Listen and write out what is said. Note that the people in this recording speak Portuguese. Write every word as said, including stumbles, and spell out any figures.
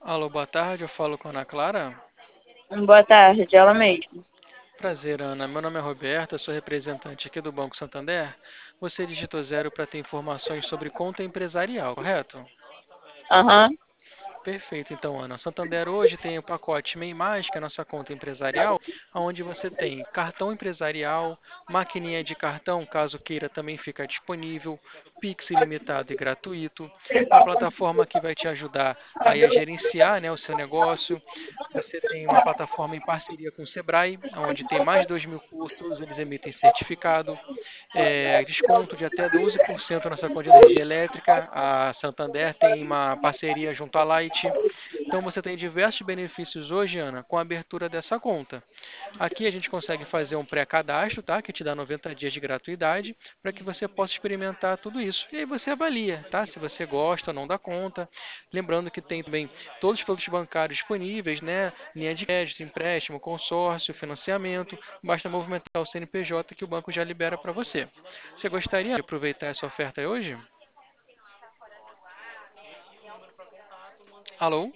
Alô, boa tarde, eu falo com a Ana Clara. Hum, Boa tarde, ela mesma. Prazer, Ana. Meu nome é Roberto, eu sou representante aqui do Banco Santander. Você digitou zero para ter informações sobre conta empresarial, correto? Aham. Perfeito, então, Ana. Santander hoje tem o pacote MEI Mais, que é a nossa conta empresarial, onde você tem cartão empresarial, maquininha de cartão, caso queira, também fica disponível, Pix ilimitado e gratuito, a plataforma que vai te ajudar aí a gerenciar, né, o seu negócio. Você tem uma plataforma em parceria com o Sebrae, onde tem mais de dois mil cursos, eles emitem certificado, é, desconto de até doze por cento na sua conta de energia elétrica. A Santander tem uma parceria junto à Light. Então você tem diversos benefícios hoje, Ana, com a abertura dessa conta. Aqui a gente consegue fazer um pré-cadastro, tá? Que te dá noventa dias de gratuidade, para que você possa experimentar tudo isso. E aí você avalia, tá? Se você gosta ou não da conta. Lembrando que tem também todos os produtos bancários disponíveis, né? Linha de crédito, empréstimo, consórcio, financiamento. Basta movimentar o C N P J que o banco já libera para você. Você gostaria de aproveitar essa oferta hoje? Alô?